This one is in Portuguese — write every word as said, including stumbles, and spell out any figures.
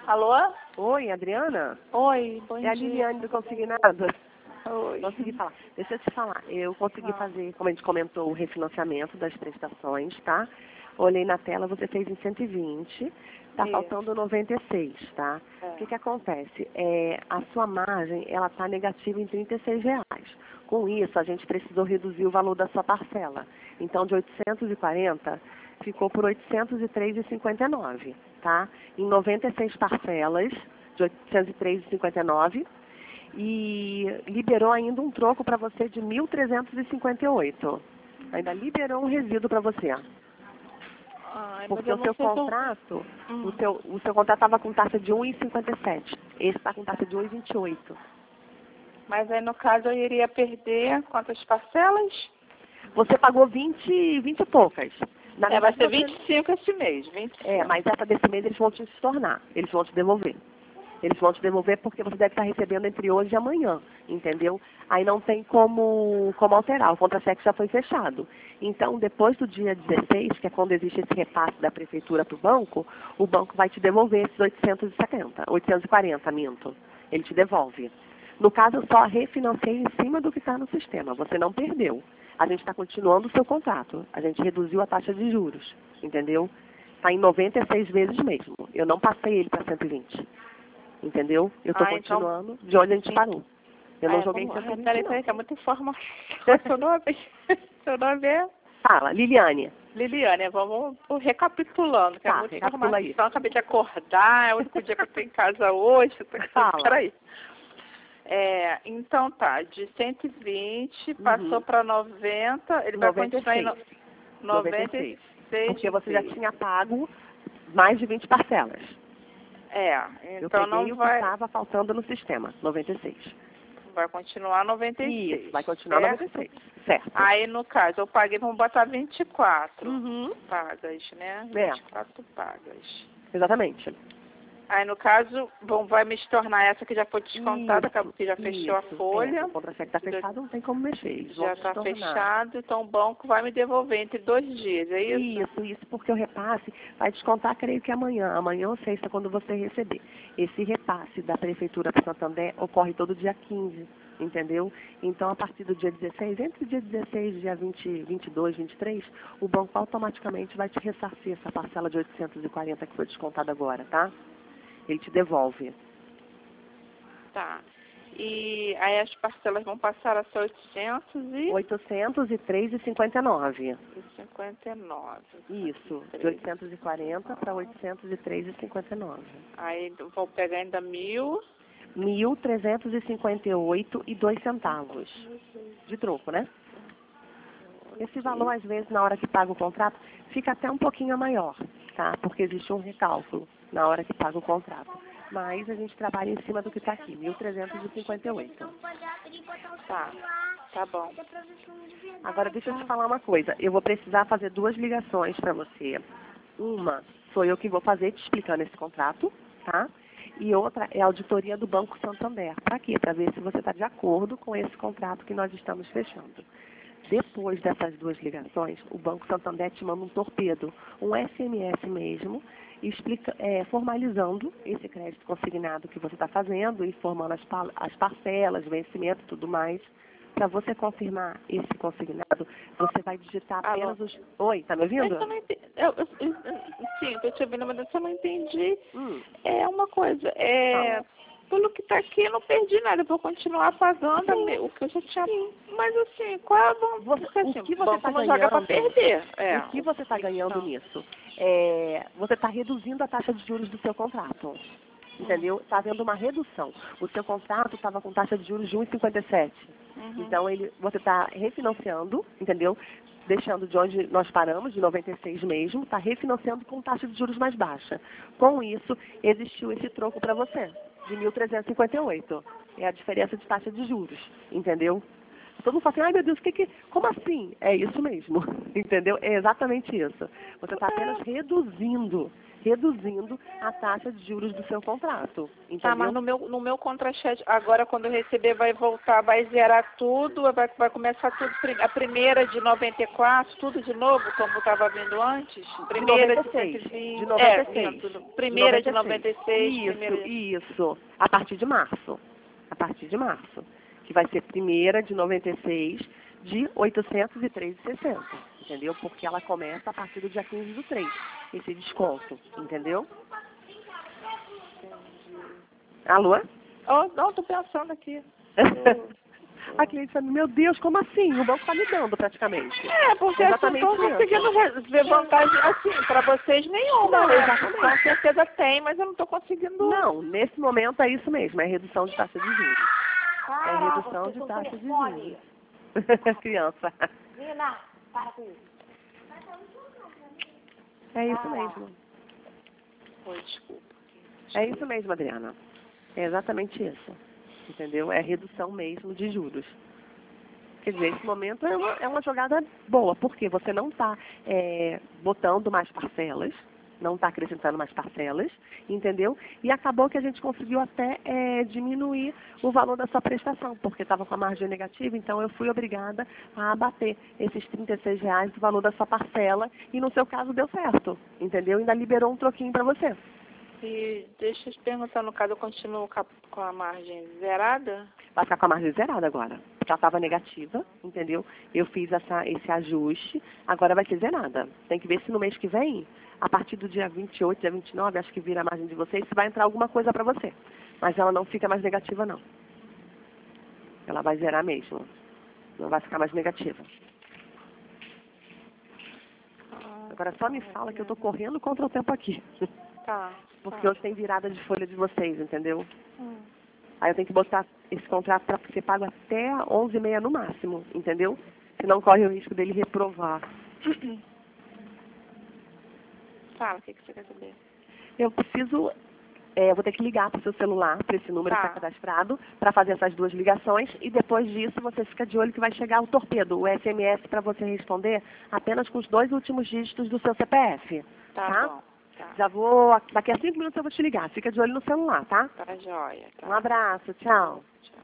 Alô? Oi, Adriana? Oi, bom dia. É a Liliane do Consignado. Oi. Consegui falar. Deixa eu te falar. Eu consegui Ah. fazer, como a gente comentou, o refinanciamento das prestações, tá? Olhei na tela, você fez em cento e vinte. Tá Isso. faltando noventa e seis, tá? É. O que que acontece? É, a sua margem, ela tá negativa em trinta e seis reais. Com isso, a gente precisou reduzir o valor da sua parcela. Então, de oitocentos e quarenta, ficou por oitocentos e três reais e cinquenta e nove centavos, tá? Em noventa e seis parcelas, de oitocentos e três reais e cinquenta e nove centavos. E liberou ainda um troco para você de mil trezentos e cinquenta e oito. Ainda liberou um resíduo para você. Ai, mas Porque eu o não seu sei se eu- contrato, Hum. o seu, o seu contrato estava com taxa de um vírgula cinquenta e sete. Esse está com taxa de um vírgula vinte e oito. Mas aí, no caso, eu iria perder quantas parcelas? Você pagou vinte, vinte e poucas. Na É, vai verdade, ser você- vinte e cinco esse mês, vinte e cinco. É, mas essa desse mês eles vão te estornar. Eles vão te devolver. Eles vão te devolver porque você deve estar recebendo entre hoje e amanhã, entendeu? Aí não tem como, como alterar, o contra-cheque já foi fechado. Então, depois do dia dezesseis, que é quando existe esse repasse da prefeitura para o banco, o banco vai te devolver esses oitocentos e setenta, oitocentos e quarenta, minto. Ele te devolve. No caso, eu só refinancei em cima do que está no sistema. Você não perdeu. A gente está continuando o seu contrato. A gente reduziu a taxa de juros, entendeu? Está em noventa e seis vezes mesmo. Eu não passei ele para cento e vinte. Entendeu? Eu estou Ah, então- continuando de onde a gente parou. Eu não Ah, joguei em vamos... cento e Ai, vinte, peraí, não. peraí, que é muita informação. Seu nome? Seu nome é? Fala, Liliane. Liliane, vamos vamos recapitulando, que é Tá, muita recapitula informação. aí. Acabei de acordar, é o único dia que eu estou em casa hoje. Fala. Peraí. É, então tá, de cento e vinte Uhum. passou para noventa, ele noventa e vai continuar seis. em no, noventa e seis. Porque você já tinha pago mais de vinte parcelas. É, Eu então peguei não o que vai, estava faltando no sistema, noventa e seis. vai continuar noventa e seis. Isso, vai continuar certo? noventa e seis. Certo. Aí no caso, eu paguei, vamos botar vinte e quatro Uhum. pagas, né? É. vinte e quatro pagas. Exatamente. Aí, no caso, vão, vai me tornar essa que já foi descontada, Isso, porque já fechou a isso. folha. É, o contra-cheque está fechado, não tem como mexer. Eles vão Já te está tornar. fechado, então o banco vai me devolver entre dois dias, é isso? Isso, isso, porque o repasse vai descontar, creio que amanhã, amanhã ou sexta, quando você receber. Esse repasse da Prefeitura para Santander ocorre todo dia quinze, entendeu? Então, a partir do dia dezesseis, entre o dia dezesseis e dia vinte, vinte e dois, vinte e três, o banco automaticamente vai te ressarcir essa parcela de oitocentos e quarenta que foi descontada agora, tá? Ele te devolve. Tá. E aí as parcelas vão passar a ser oitocentos e oitocentos e três reais e cinquenta e nove. cinquenta e nove. Isso, de oitocentos e quarenta para oitocentos e três reais e cinquenta e nove. Aí vou pegar ainda mil. mil trezentos e cinquenta e oito e dois centavos de troco, né? Esse valor, às vezes, na hora que paga o contrato, fica até um pouquinho maior, tá? Porque existe um recálculo na hora que paga o contrato. Mas a gente trabalha em cima do que está aqui, mil trezentos e cinquenta e oito. Tá, tá bom. Agora, deixa eu te falar uma coisa. Eu vou precisar fazer duas ligações para você. Uma, sou eu que vou fazer te explicando esse contrato, tá? E outra é a auditoria do Banco Santander. Para quê? Para ver se você está de acordo com esse contrato que nós estamos fechando. Depois dessas duas ligações, o Banco Santander te manda um torpedo, um S M S mesmo, explica, é, formalizando esse crédito consignado que você está fazendo, informando as, pa as parcelas, vencimento e tudo mais. Para você confirmar esse consignado, você vai digitar apenas Alô? os... Oi, tá me ouvindo? Mas eu não entendi. Eu, eu, eu, sim, estou te ouvindo, mas eu não entendi. Hum. É uma coisa, é... Fala. Pelo que está aqui, eu não perdi nada. Eu vou continuar pagando a me- o que eu já tinha. Mas assim, qual é a vantagem? Você- Porque assim, o que o você banco está não joga para ganhando? perder. É. O que você está ganhando Não. nisso? É, você está reduzindo a taxa de juros do seu contrato. Entendeu? Está havendo uma redução. O seu contrato estava com taxa de juros de um vírgula cinquenta e sete. Uhum. Então, ele, você está refinanciando, entendeu? Deixando de onde nós paramos, de noventa e seis mesmo, está refinanciando com taxa de juros mais baixa. Com isso, existiu esse troco para você, de mil trezentos e cinquenta e oito. É a diferença de taxa de juros, entendeu? Todo mundo fala assim, ai meu Deus, que que, como assim? É isso mesmo, entendeu? É exatamente isso. Você está apenas reduzindo, reduzindo a taxa de juros do seu contrato. Entendeu? Tá, mas no meu, no meu contra-cheque, agora quando eu receber vai voltar, vai zerar tudo, vai, vai começar tudo, prim- a primeira de noventa e quatro, tudo de novo, como estava vindo antes? Primeira de cento e vinte, de noventa e seis. é, tudo. Primeira de noventa e seis, Isso, primeira... isso. A partir de março. A partir de março. Que vai ser primeira de noventa e seis de oitocentos e três reais e sessenta centavos. Entendeu? Porque ela começa a partir do dia quinze do três, esse desconto. Entendeu? Alô? Oh, não, tô pensando aqui. A cliente falou, meu Deus, como assim? O banco está me dando praticamente. É, porque Exatamente assim, não estou conseguindo re- ver vantagem assim, para vocês nenhuma. Não, né? exatamente. Com certeza tem, mas eu não estou conseguindo. Não, nesse momento é isso mesmo, é redução de taxa de juros. É redução de taxa de juros. Criança. Nina, para com isso. É isso mesmo. Oi, desculpa. É isso mesmo, Adriana. É exatamente isso. Entendeu? É redução mesmo de juros. Quer dizer, esse momento é uma, é uma jogada boa, porque você não está é, botando mais parcelas, não está acrescentando mais parcelas, entendeu? E acabou que a gente conseguiu até é, diminuir o valor da sua prestação, porque estava com a margem negativa, então eu fui obrigada a abater esses trinta e seis reais do valor da sua parcela, e no seu caso deu certo, entendeu? Ainda liberou um troquinho para você. E deixa eu te perguntar, no caso, eu continuo com a, com a margem zerada? Vai ficar com a margem zerada agora. Já estava negativa, entendeu? Eu fiz essa, esse ajuste, agora vai ser zerada. Tem que ver se no mês que vem, a partir do dia vinte e oito, dia vinte e nove, acho que vira a margem de vocês, se vai entrar alguma coisa para você. Mas ela não fica mais negativa, não. Ela vai zerar mesmo. Não vai ficar mais negativa. Agora só me fala que eu estou correndo contra o tempo aqui. Tá. Porque tá. hoje tem virada de folha de vocês, entendeu? Hum. Aí eu tenho que botar esse contrato para ser pago até onze e meia no máximo, entendeu? Senão corre o risco dele reprovar. Fala, o que, que você quer saber? Eu preciso, é, eu vou ter que ligar para o seu celular, para esse número que Tá. está cadastrado, para fazer essas duas ligações e depois disso você fica de olho que vai chegar o torpedo, o S M S para você responder apenas com os dois últimos dígitos do seu C P F. Tá, Tá? bom. Tá. Já vou, daqui a cinco minutos eu vou te ligar. Fica de olho no celular, tá? Tá joia. Tá. Um abraço, tchau. Tchau.